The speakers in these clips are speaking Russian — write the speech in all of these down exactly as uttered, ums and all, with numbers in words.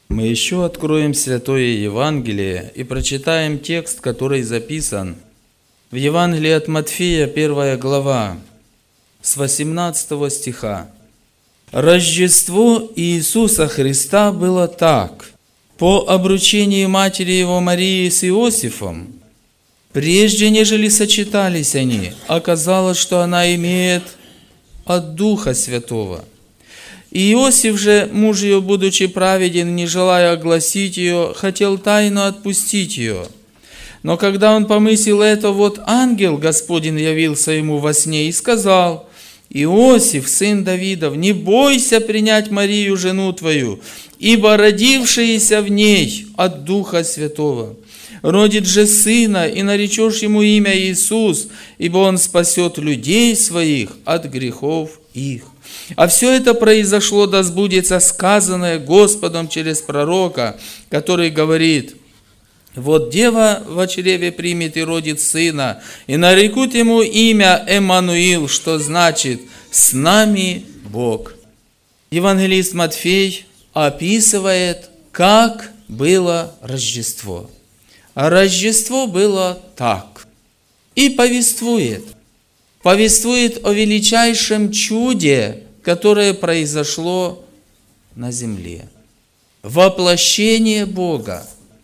Мы еще откроем Святое Евангелие и прочитаем текст, который записан в Евангелии от Матфея, первая глава, с восемнадцатого стиха. «Рождество Иисуса Христа было так. По обручении матери его Марии с Иосифом, прежде нежели сочетались они, оказалось, что она имеет от Духа Святого. Иосиф же, муж ее, будучи праведен, не желая огласить ее, хотел тайно отпустить ее. Но когда он помыслил это, вот ангел Господень явился ему во сне и сказал: Иосиф, сын Давидов, не бойся принять Марию, жену твою, ибо родившаяся в ней от Духа Святого. Родит же сына, и наречешь ему имя Иисус, ибо он спасет людей своих от грехов их. А все это произошло, да сбудется сказанное Господом через пророка, который говорит: вот дева во чреве примет и родит сына, и нарекут ему имя Эммануил, что значит «с нами Бог». Евангелист Матфей описывает, как было Рождество. А Рождество было так. И повествует. Повествует о величайшем чуде, которое произошло на земле. Воплощение Бога.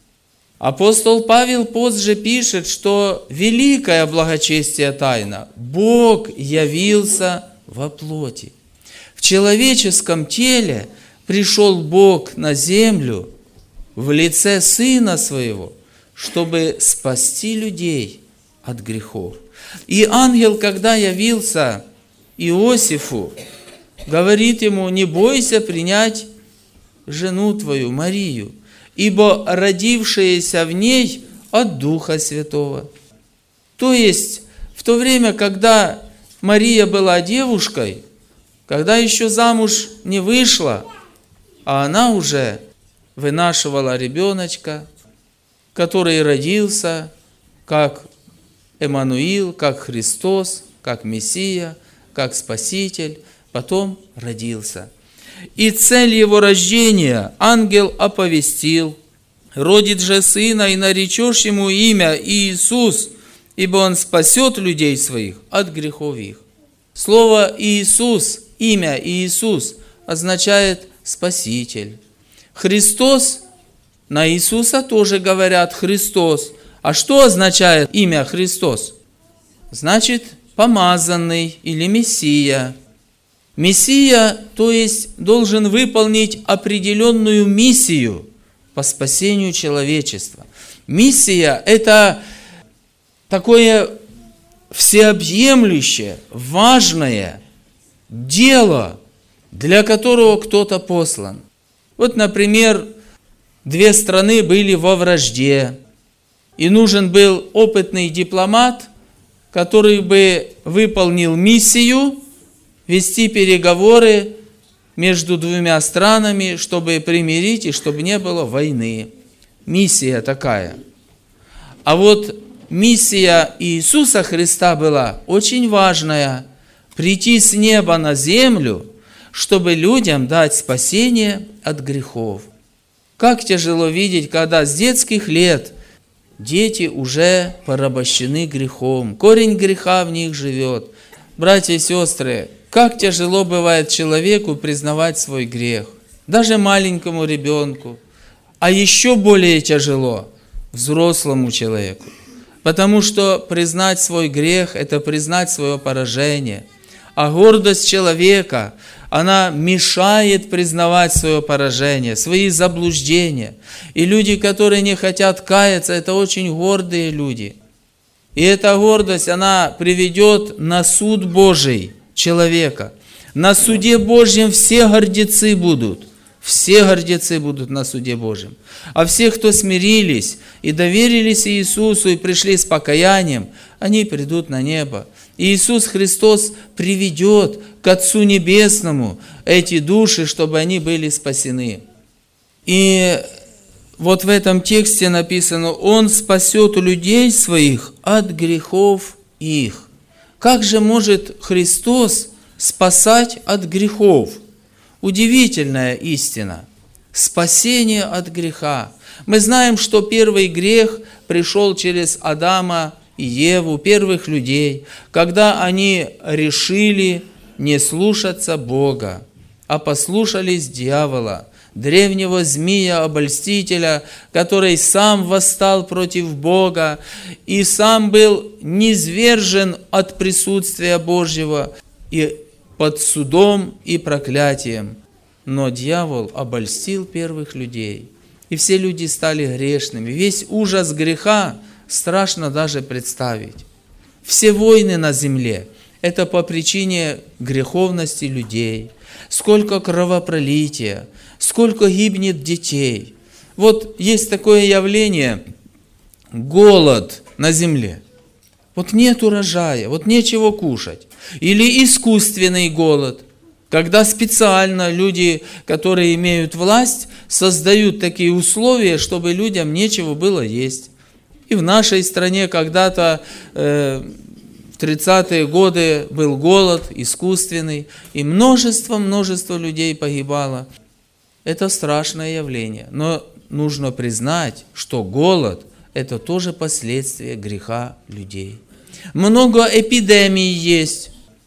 Апостол Павел позже пишет, что великое благочестие тайна. Бог явился во плоти. В человеческом теле пришел Бог на землю в лице Сына Своего, чтобы спасти людей от грехов. И ангел, когда явился Иосифу, говорит ему: не бойся принять жену твою, Марию, ибо родившаяся в ней от Духа Святого. То есть, в то время, когда Мария была девушкой, когда еще замуж не вышла, а она уже вынашивала ребеночка, который родился как Эммануил, как Христос, как Мессия, как Спаситель, потом родился. И цель его рождения ангел оповестил: родит же сына, и наречешь ему имя Иисус, ибо он спасет людей своих от грехов их. Слово Иисус, имя Иисус означает Спаситель. Христос, на Иисуса тоже говорят Христос. А что означает имя Христос? Значит, помазанный или Мессия. Мессия, то есть, должен выполнить определенную миссию по спасению человечества. Миссия – это такое всеобъемлющее, важное дело, для которого кто-то послан. Вот, например, две страны были во вражде, и нужен был опытный дипломат, который бы выполнил миссию вести переговоры между двумя странами, чтобы примирить и чтобы не было войны. Миссия такая. А вот миссия Иисуса Христа была очень важная – прийти с неба на землю, чтобы людям дать спасение от грехов. Как тяжело видеть, когда с детских лет дети уже порабощены грехом, корень греха в них живет. Братья и сестры, как тяжело бывает человеку признавать свой грех, даже маленькому ребенку, а еще более тяжело взрослому человеку, потому что признать свой грех – это признать свое поражение, а гордость человека, она мешает признавать свое поражение, свои заблуждения. И люди, которые не хотят каяться, это очень гордые люди. И эта гордость, она приведет на суд Божий человека. На суде Божьем все гордецы будут. Все гордецы будут на суде Божьем. А все, кто смирились и доверились Иисусу и пришли с покаянием, они придут на небо. И Иисус Христос приведет к Отцу Небесному эти души, чтобы они были спасены. И вот в этом тексте написано: Он спасет людей своих от грехов их. Как же может Христос спасать от грехов? Удивительная истина. спасение от греха. Мы знаем, что первый грех пришел через Адама и Еву, первых людей, когда они решили не слушаться Бога, а послушались дьявола, древнего змея-обольстителя, который сам восстал против Бога и сам был низвержен от присутствия Божьего и под судом и проклятием. Но дьявол обольстил первых людей, и все люди стали грешными. Весь ужас греха страшно даже представить. Все войны на земле – это по причине греховности людей. Сколько кровопролития, сколько гибнет детей. Вот есть такое явление – голод на земле. Вот нет урожая, вот нечего кушать. Или искусственный голод, когда специально люди, которые имеют власть, создают такие условия, чтобы людям нечего было есть. И в нашей стране когда-то э, в тридцатые годы был голод искусственный, и множество-множество людей погибало. Это страшное явление. Но нужно признать, что голод – это тоже последствия греха людей. Много эпидемий есть,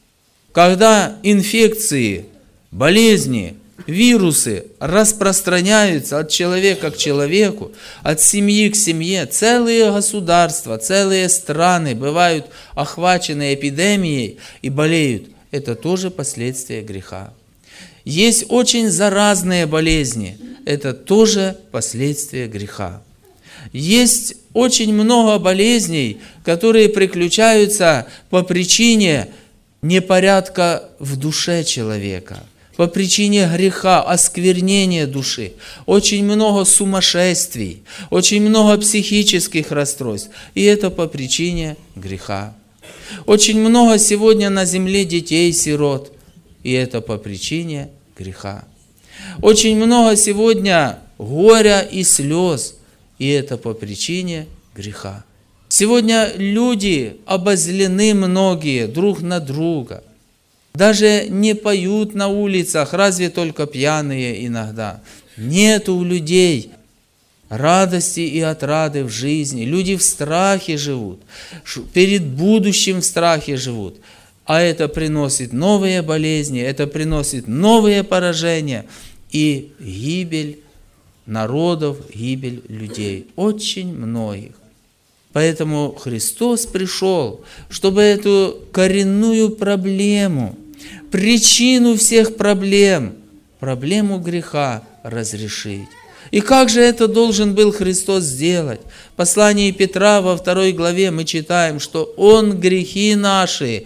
когда инфекции, болезни, вирусы распространяются от человека к человеку, от семьи к семье. Целые государства, целые страны бывают охвачены эпидемией и болеют. Это тоже последствия греха. Есть очень заразные болезни. Это тоже последствия греха. Есть очень много болезней, которые приключаются по причине непорядка в душе человека, по причине греха, осквернения души. Очень много сумасшествий, очень много психических расстройств. И это по причине греха. Очень много сегодня на земле детей-сирот. И это по причине греха. Очень много сегодня горя и слез. И это по причине греха. Сегодня люди обозлены многие друг на друга. Даже не поют на улицах, разве только пьяные иногда. Нет у людей радости и отрады в жизни. Люди в страхе живут, перед будущим в страхе живут. А это приносит новые болезни, это приносит новые поражения и гибель народов, гибель людей. Очень многих. Поэтому Христос пришел, чтобы эту коренную проблему, причину всех проблем, проблему греха разрешить. И как же это должен был Христос сделать? В послании Петра во второй главе мы читаем, что Он грехи наши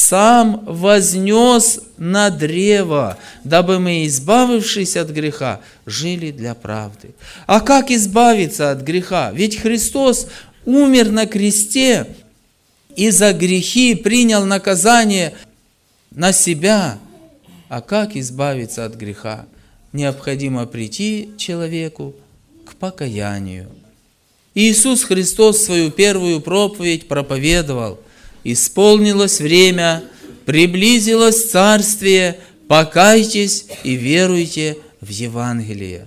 сам вознес на древо, дабы мы, избавившись от греха, жили для правды. А как избавиться от греха? Ведь Христос умер на кресте и за грехи принял наказание на себя. А как избавиться от греха? Необходимо прийти человеку к покаянию. Иисус Христос свою первую проповедь проповедовал: «Исполнилось время, приблизилось царствие, покайтесь и веруйте в Евангелие».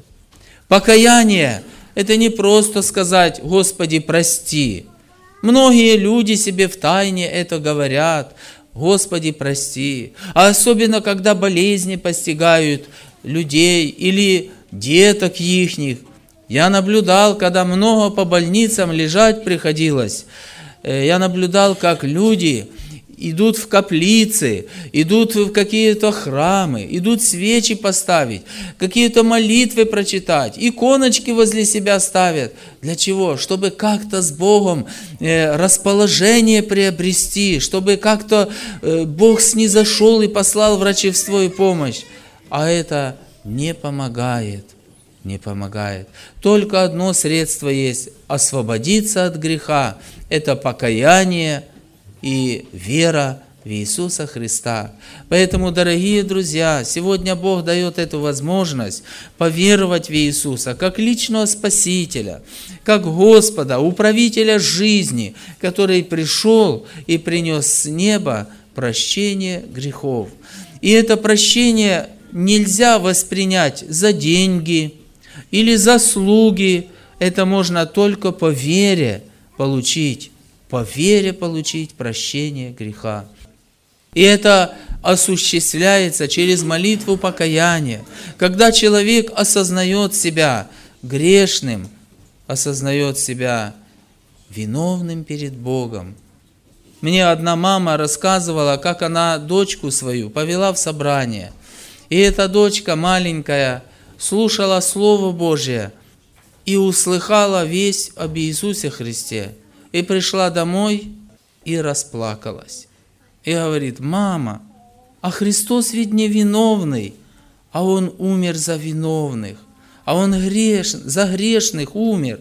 Покаяние – это не просто сказать: «Господи, прости». Многие люди себе втайне это говорят: «Господи, прости». А особенно, когда болезни постигают людей или деток ихних. Я наблюдал, когда много по больницам лежать приходилось, я наблюдал, как люди идут в каплицы, идут в какие-то храмы, идут свечи поставить, какие-то молитвы прочитать, иконочки возле себя ставят. Для чего? Чтобы как-то с Богом расположение приобрести, чтобы как-то Бог снизошел и послал врачевство и помощь. А это не помогает, не помогает. Только одно средство есть – освободиться от греха. Это покаяние и вера в Иисуса Христа. Поэтому, дорогие друзья, сегодня Бог дает эту возможность поверовать в Иисуса как личного Спасителя, как Господа, управителя жизни, который пришел и принес с неба прощение грехов. И это прощение нельзя воспринять за деньги, или заслуги. Это можно только по вере получить, по вере получить прощение греха. И это осуществляется через молитву покаяния, когда человек осознает себя грешным, осознает себя виновным перед Богом. Мне одна мама рассказывала, как она дочку свою повела в собрание. И эта дочка маленькая слушала Слово Божие и услыхала весть об Иисусе Христе. И пришла домой и расплакалась. И говорит: мама, а Христос ведь не виновный, а Он умер за виновных, а Он греш... за грешных умер.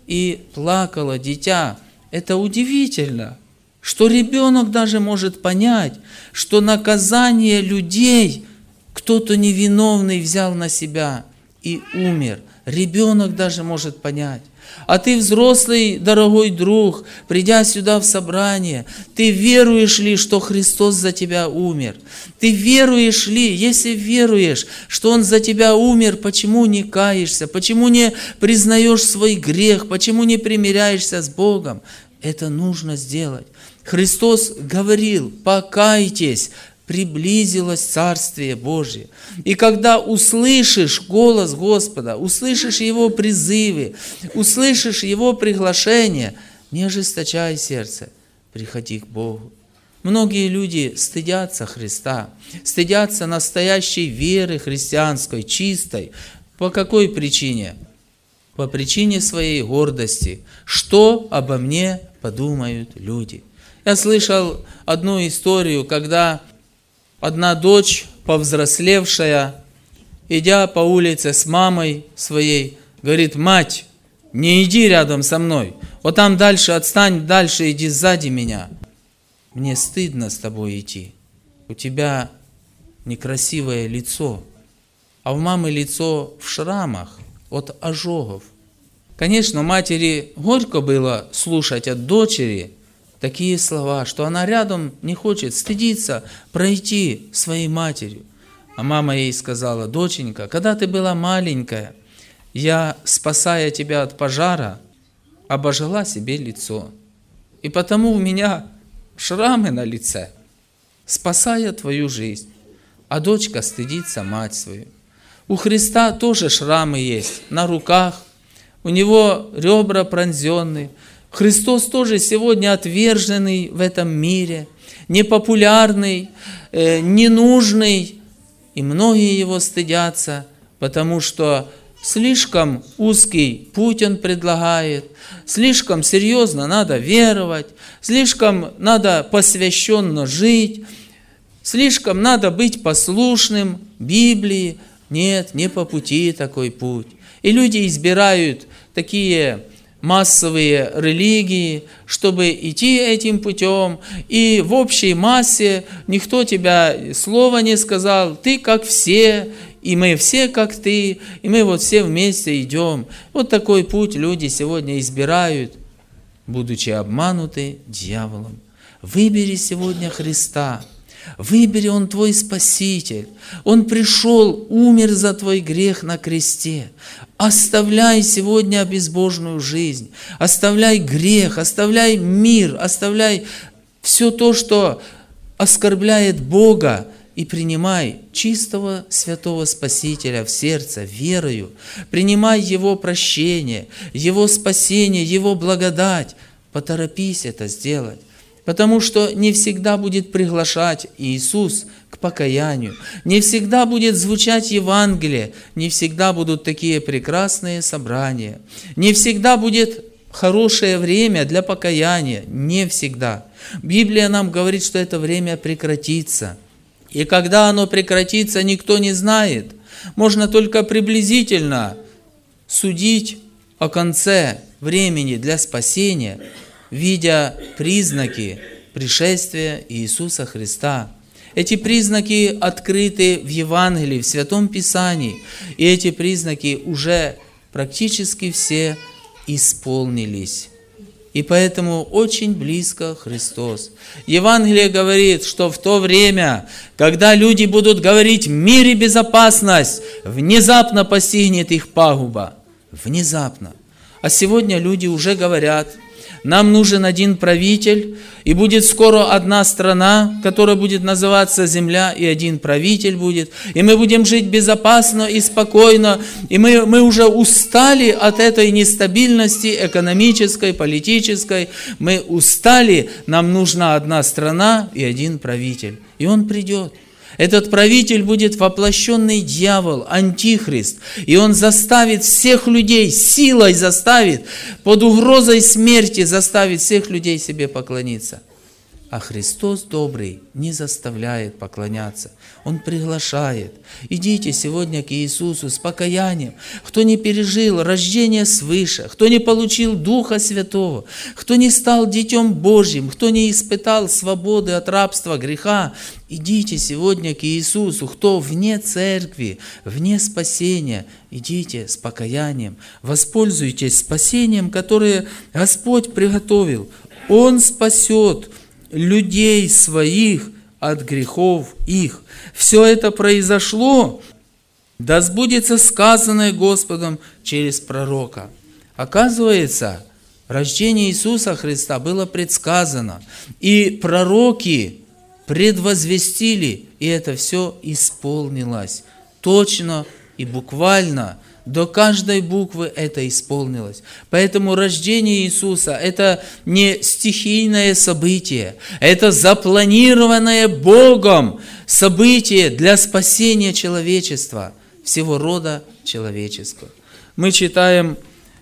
И плакало дитя. Это удивительно, что ребенок даже может понять, что наказание людей кто-то невиновный взял на себя и умер. Ребенок даже может понять. А ты, взрослый, дорогой друг, придя сюда в собрание, ты веруешь ли, что Христос за тебя умер? Ты веруешь ли, если веруешь, что Он за тебя умер, почему не каешься? Почему не признаешь свой грех? Почему не примиряешься с Богом? Это нужно сделать. Христос говорил: покайтесь, приблизилось Царствие Божие. И когда услышишь голос Господа, услышишь Его призывы, услышишь Его приглашение, не ожесточай сердце, приходи к Богу. Многие люди стыдятся Христа, стыдятся настоящей веры христианской, чистой. По какой причине? По причине своей гордости. Что обо мне подумают люди? Я слышал одну историю, когда одна дочь, повзрослевшая, идя по улице с мамой своей, говорит: мать, не иди рядом со мной, вот там дальше отстань, дальше иди сзади меня. Мне стыдно с тобой идти, у тебя некрасивое лицо, а у мамы лицо в шрамах от ожогов. Конечно, матери горько было слушать от дочери такие слова, что она рядом не хочет, стыдиться пройти своей матерью. А мама ей сказала: доченька, когда ты была маленькая, я, спасая тебя от пожара, обожгла себе лицо. И потому у меня шрамы на лице, спасая твою жизнь. А дочка стыдится мать свою. У Христа тоже шрамы есть на руках, у Него ребра пронзенные. Христос тоже сегодня отверженный в этом мире, непопулярный, э, ненужный. И многие Его стыдятся, потому что слишком узкий путь Он предлагает, слишком серьезно надо веровать, слишком надо посвященно жить, слишком надо быть послушным Библии. Нет, не по пути такой путь. И люди избирают такие массовые религии, чтобы идти этим путем, и в общей массе никто тебя слова не сказал, ты как все, и мы все как ты, и мы вот все вместе идем. Вот такой путь люди сегодня избирают, будучи обмануты дьяволом. Выбери сегодня Христа. Выбери, Он твой Спаситель. Он пришел, умер за твой грех на кресте. Оставляй сегодня безбожную жизнь. Оставляй грех, оставляй мир, оставляй все то, что оскорбляет Бога, и принимай чистого святого Спасителя в сердце верою. Принимай Его прощение, Его спасение, Его благодать. Поторопись это сделать. Потому что не всегда будет приглашать Иисус к покаянию, не всегда будет звучать Евангелие, не всегда будут такие прекрасные собрания, не всегда будет хорошее время для покаяния, не всегда. Библия нам говорит, что это время прекратится. И когда оно прекратится, никто не знает. Можно только приблизительно судить о конце времени для спасения, видя признаки пришествия Иисуса Христа. Эти признаки открыты в Евангелии, в Святом Писании, и эти признаки уже практически все исполнились. И поэтому очень близко Христос. Евангелие говорит, что в то время, когда люди будут говорить «мир и безопасность», внезапно постигнет их пагуба. Внезапно. А сегодня люди уже говорят: нам нужен один правитель, и будет скоро одна страна, которая будет называться земля, и один правитель будет, и мы будем жить безопасно и спокойно, и мы, мы уже устали от этой нестабильности экономической, политической, мы устали, нам нужна одна страна и один правитель, и он придет. Этот правитель будет воплощенный дьявол, антихрист, и он заставит всех людей, силой заставит, под угрозой смерти заставит всех людей себе поклониться. А Христос добрый не заставляет поклоняться. Он приглашает. Идите сегодня к Иисусу с покаянием. Кто не пережил рождение свыше, кто не получил Духа Святого, кто не стал Детем Божьим, кто не испытал свободы от рабства греха, идите сегодня к Иисусу. Кто вне церкви, вне спасения, идите с покаянием. Воспользуйтесь спасением, которое Господь приготовил. Он спасет людей своих от грехов их. Все это произошло, да сбудется сказанное Господом через пророка. Оказывается, рождение Иисуса Христа было предсказано, и пророки предвозвестили, и это все исполнилось точно и буквально. До каждой буквы это исполнилось. Поэтому рождение Иисуса – это не стихийное событие, это запланированное Богом событие для спасения человечества, всего рода человеческого. Мы читаем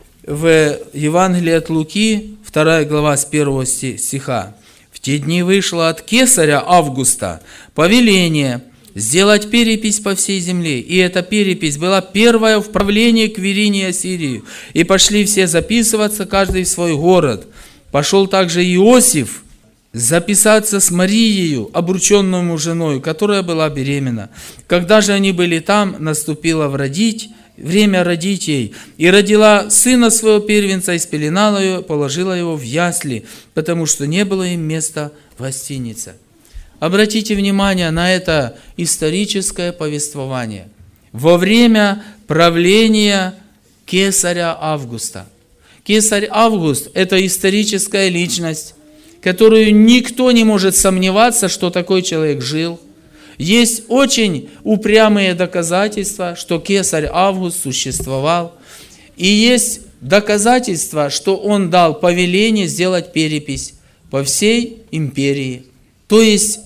в Евангелии от Луки, вторая глава с первого стиха. «В те дни вышло от кесаря Августа повеление сделать перепись по всей земле. И эта перепись была первая в правлении Квирине и Ассирии. И пошли все записываться, каждый в свой город. Пошел также Иосиф записаться с Марией, обрученному женою, которая была беременна. Когда же они были там, наступило в родить, время родить ей. И родила сына своего первенца, и спеленала его, положила его в ясли, потому что не было им места в гостинице». Обратите внимание на это историческое повествование. Во время правления кесаря Августа. Кесарь Август – это историческая личность, которую никто не может сомневаться, что такой человек жил. Есть очень упрямые доказательства, что кесарь Август существовал. И есть доказательства, что он дал повеление сделать перепись по всей империи. То есть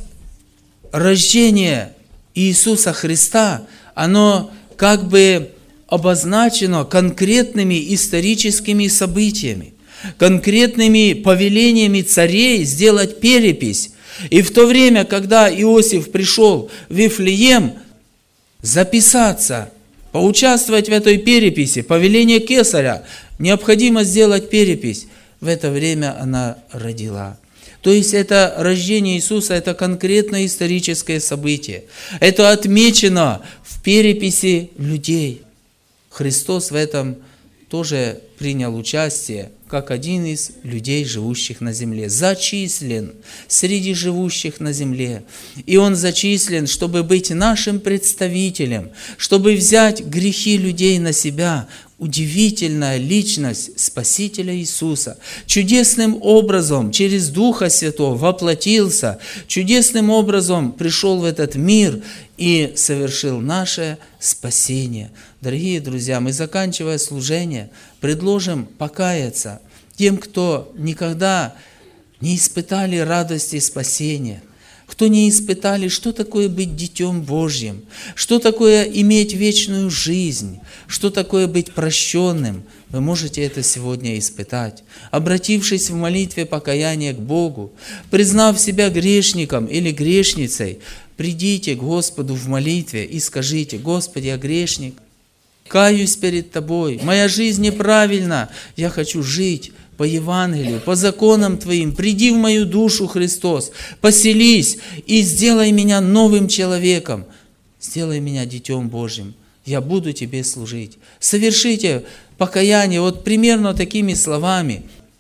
рождение Иисуса Христа, оно как бы обозначено конкретными историческими событиями, конкретными повелениями царей сделать перепись. И в то время, когда Иосиф пришел в Вифлеем записаться, поучаствовать в этой переписи, повеление кесаря, необходимо сделать перепись, в это время она родила. То есть это рождение Иисуса, это конкретное историческое событие. Это отмечено в переписи людей. Христос в этом тоже принял участие, как один из людей, живущих на земле. Зачислен среди живущих на земле. И Он зачислен, чтобы быть нашим представителем, чтобы взять грехи людей на себя. Удивительная личность Спасителя Иисуса. Чудесным образом через Духа Святого воплотился, чудесным образом пришел в этот мир и совершил наше спасение. Дорогие друзья, мы, заканчивая служение, предложим покаяться тем, кто никогда не испытали радости спасения, кто не испытали, что такое быть Детем Божьим, что такое иметь вечную жизнь, что такое быть прощенным. Вы можете это сегодня испытать. Обратившись в молитве покаяния к Богу, признав себя грешником или грешницей, придите к Господу в молитве и скажите: «Господи, я грешник, каюсь перед Тобой, моя жизнь неправильна, я хочу жить по Евангелию, по законам Твоим, приди в мою душу, Христос, поселись и сделай меня новым человеком, сделай меня Детем Божьим, я буду Тебе служить». Совершите покаяние вот примерно такими словами: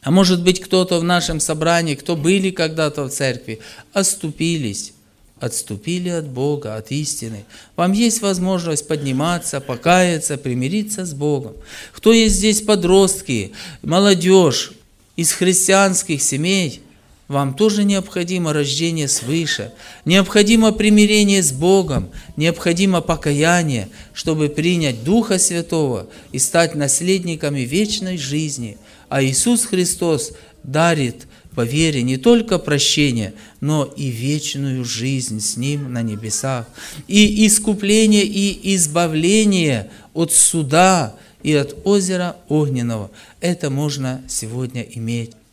А может быть, кто-то в нашем собрании, кто были когда-то в церкви, оступились, отступили от Бога, от истины. Вам есть возможность подниматься, покаяться, примириться с Богом. Кто есть здесь подростки, молодежь из христианских семей, вам тоже необходимо рождение свыше, необходимо примирение с Богом, необходимо покаяние, чтобы принять Духа Святого и стать наследниками вечной жизни. А Иисус Христос дарит по вере не только прощение, но и вечную жизнь с Ним на небесах. И искупление, и избавление от суда и от озера огненного. Это можно сегодня иметь.